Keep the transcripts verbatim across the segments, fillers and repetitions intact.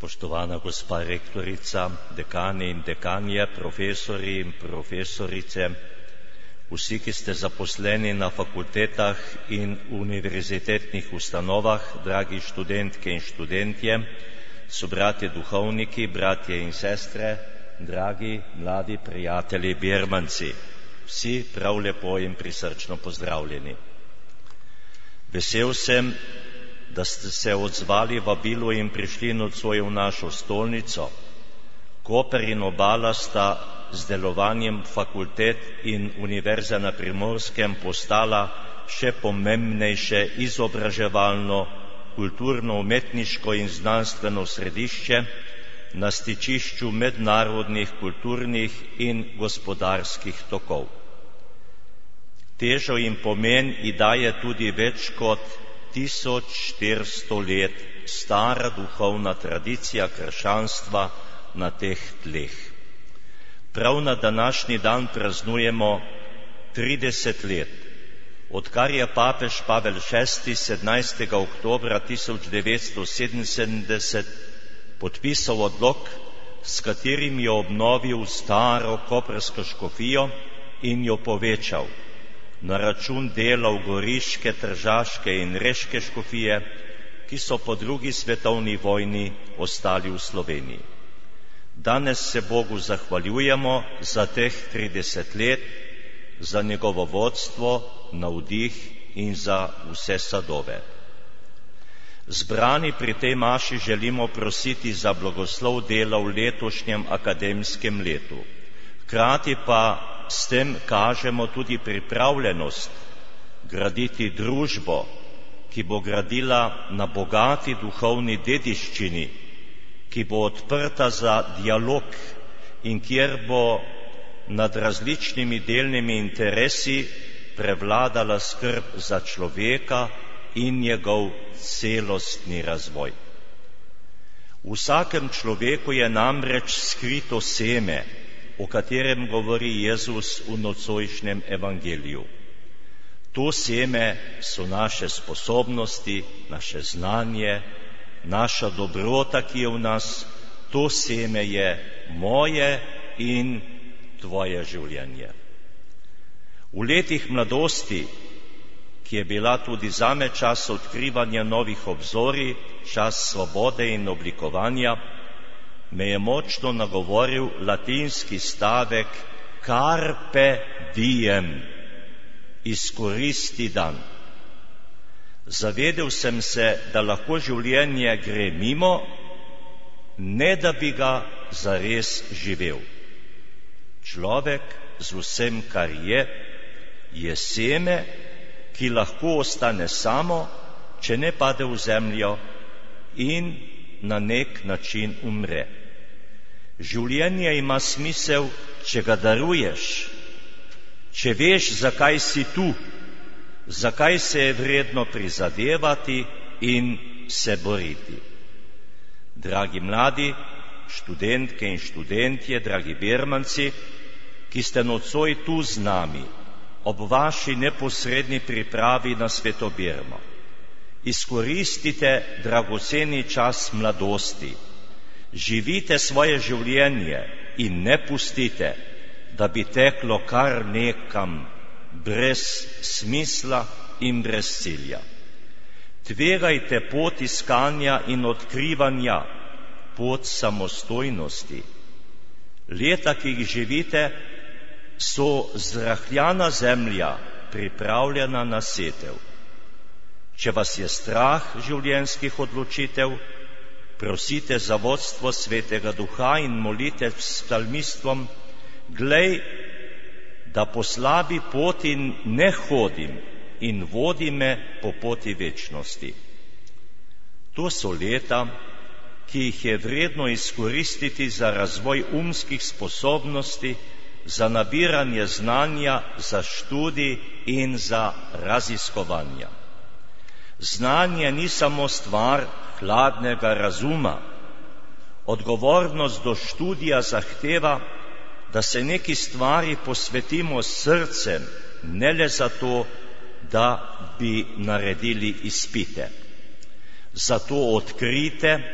Spoštovana gospa rektorica, dekani in dekanje, profesori in profesorice, vsi, ki ste zaposleni na fakultetah in univerzitetnih ustanovah, dragi študentke in študentje, sobratje duhovniki, bratje in sestre, dragi mladi prijatelji birmanci, vsi prav lepo in prisrčno pozdravljeni. Vesel sem, da ste se odzvali vabilu in prišli nocoj v našo stolnico. Koper in Obala sta z delovanjem fakultet in Univerze na Primorskem postala še pomembnejše izobraževalno, kulturno-umetniško in znanstveno središče na stičišču mednarodnih kulturnih in gospodarskih tokov. Težo in pomen ji daje tudi več kot tisoč štiristo let stara duhovna tradicija krščanstva na teh tleh. Prav na današnji dan praznujemo trideset let, odkar je papež Pavel šesti sedemnajstega oktobra tisoč devetsto sedeminsedemdeset podpisal odlok, s katerim je obnovil staro koprsko škofijo in jo povečal na račun delov goriške, tržaške in reške škofije, ki so po drugi svetovni vojni ostali v Sloveniji. Danes se Bogu zahvaljujemo za teh trideset let, za njegovo vodstvo, navdih in za vse sadove. Zbrani pri tej maši želimo prositi za blagoslov dela v letošnjem akademskem letu. Hkrati pa s tem kažemo tudi pripravljenost graditi družbo, ki bo gradila na bogati duhovni dediščini, ki bo odprta za dialog in kjer bo nad različnimi delnimi interesi prevladala skrb za človeka in njegov celostni razvoj. V vsakem človeku je namreč skrito seme, o katerem govori Jezus v nocojšnjem evangeliju. To seme so naše sposobnosti, naše znanje, naša dobrota, ki je v nas. To seme je moje in tvoje življenje. V letih mladosti, ki je bila tudi zame čas odkrivanja novih obzorij, čas svobode in oblikovanja, me je močno nagovoril latinski stavek carpe diem, izkoristi dan. Zavedel sem se, da lahko življenje gre mimo, ne da bi ga zares živel. Človek z vsem, kar je, je seme, ki lahko ostane samo, če ne pade v zemljo in na nek način umre. Življenje ima smisel, če ga daruješ, če veš, zakaj si tu, zakaj se je vredno prizadevati in se boriti. Dragi mladi, študentke in študentje, dragi birmanci, ki ste nocoj tu z nami, ob vaši neposredni pripravi na Sveto Birmo, izkoristite dragoceni čas mladosti. Živite svoje življenje in ne pustite, da bi teklo kar nekam brez smisla in brez cilja. Tvegajte pot iskanja in odkrivanja, pot samostojnosti. Leta, ki jih živite, so zrahljana zemlja, pripravljena na setev. Če vas je strah življenjskih odločitev, prosite za vodstvo Svetega Duha in molite s psalmistvom: glej, da po slabi poti ne hodim in vodi me po poti večnosti. To so leta, ki jih je vredno izkoristiti za razvoj umskih sposobnosti, za nabiranje znanja, za študij in za raziskovanja. Znanje ni samo stvar hladnega razuma. Odgovornost do študija zahteva, da se neki stvari posvetimo s srcem, ne le zato, da bi naredili izpite. Zato odkrite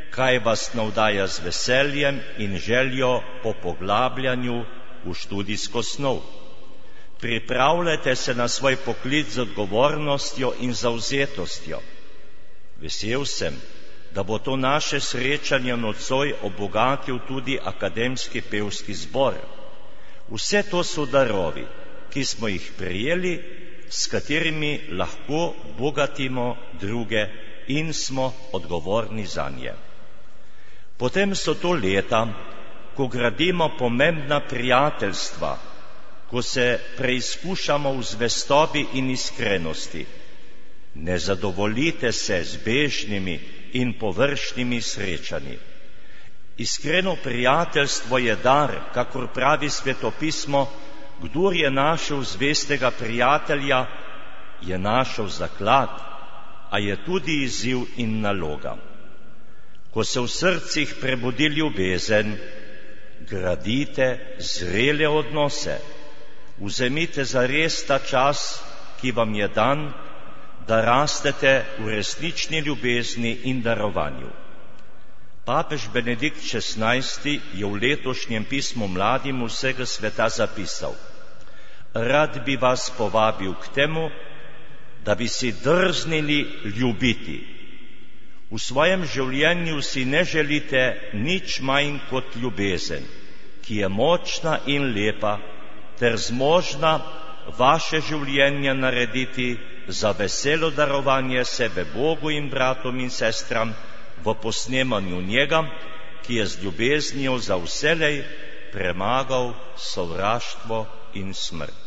kaj vas navdaja z veseljem in željo po poglabljanju v študijsko snov. Pripravljajte se na svoj poklic z odgovornostjo in zavzetostjo. Vesel sem, da bo to naše srečanje nocoj obogatil tudi akademski pevski zbor. Vse to so darovi, ki smo jih prejeli, s katerimi lahko bogatimo druge in smo odgovorni zanje. Potem so to leta, ko gradimo pomembna prijateljstva, ko se preizkušamo v zvestobi in iskrenosti. Ne zadovoljite se z bežnimi in površnimi srečanji. Iskreno prijateljstvo je dar, kakor pravi Svetopismo, kdor je našel zvestega prijatelja, je našel zaklad, a je tudi izziv in naloga. Ko se v srcih prebudi ljubezen, gradite zrele odnose. Vzemite zares ta čas, ki vam je dan, da rastete v resnični ljubezni in darovanju. Papež Benedikt šestnajsti je v letošnjem pismu mladim vsega sveta zapisal: Rad bi vas povabil k temu, da bi si drznili ljubiti. V svojem življenju si ne želite nič manj kot ljubezen, ki je močna in lepa, ter zmožna vaše življenje narediti za veselo darovanje sebe Bogu in bratom in sestram v posnemanju njega, ki je z ljubeznijo za vselej premagal sovraštvo in smrt.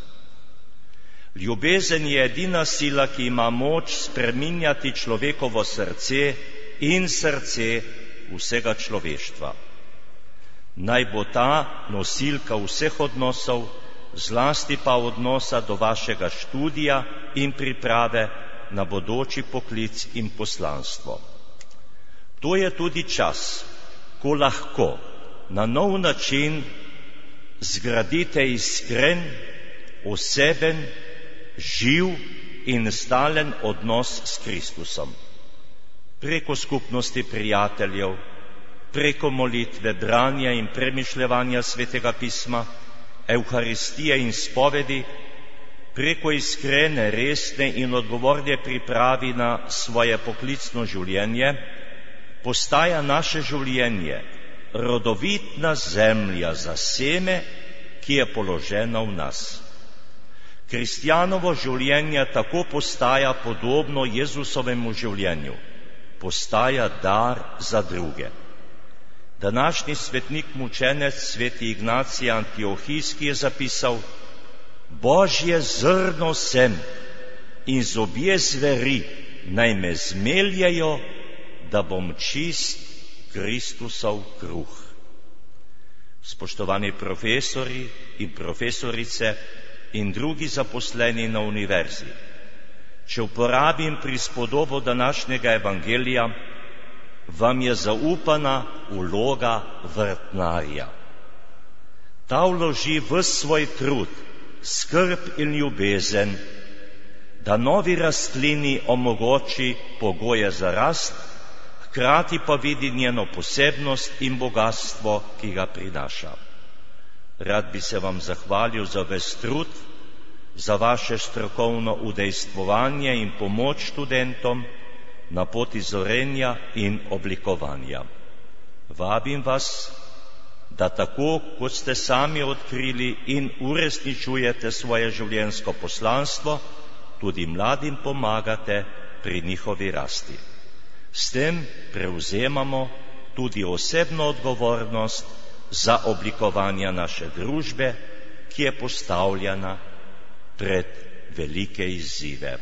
Ljubezen je edina sila, ki ima moč spreminjati človekovo srce in srce vsega človeštva. Naj bo ta nosilka vseh odnosov, zlasti pa odnosa do vašega študija in priprave na bodoči poklic in poslanstvo. To je tudi čas, ko lahko na nov način zgradite iskren, oseben, živ in stalen odnos s Kristusom. Preko skupnosti prijateljev, preko molitve, branja in premišljevanja Svetega pisma, Evharistije in spovedi, preko iskrene, resne in odgovorne pripravi na svoje poklicno življenje, postaja naše življenje rodovitna zemlja za seme, ki je položena v nas. Kristjanovo življenje tako postaja podobno Jezusovemu življenju, postaja dar za druge. Današnji svetnik mučenec sveti Ignacij Antiohijski je zapisal: Božje zrno sem in zobje zveri naj me zmeljejo, da bom čist Kristusov kruh. Spoštovani profesori in profesorice in drugi zaposleni na univerzi, če uporabim prispodobo današnjega evangelija, vam je zaupana vloga vrtnarja. Ta vloži ves svoj trud, skrb in ljubezen, da novi rastlini omogoči pogoje za rast, hkrati pa vidi njeno posebnost in bogatstvo, ki ga prinaša. Rad bi se vam zahvalil za ves trud, za vaše strokovno udejstvovanje in pomoč študentom na poti zorenja in oblikovanja. Vabim vas, da tako, kot ste sami odkrili in uresničujete svoje življenjsko poslanstvo, tudi mladim pomagate pri njihovi rasti. S tem prevzemamo tudi osebno odgovornost za oblikovanje naše družbe, ki je postavljena pred velike izzive.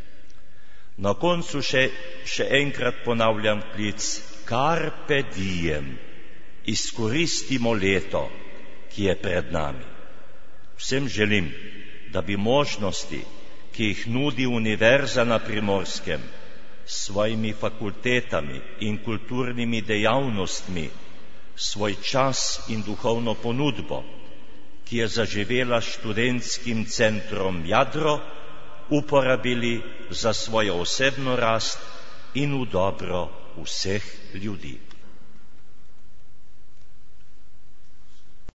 Na koncu še, še enkrat ponavljam klic: Carpe diem, izkoristimo leto, ki je pred nami. Vsem želim, da bi možnosti, ki jih nudi Univerza na Primorskem, s svojimi fakultetami in kulturnimi dejavnostmi, svoj čas in duhovno ponudbo, ki je zaživela študentskim centrom Jadro, uporabili za svojo osebno rast in v dobro vseh ljudi.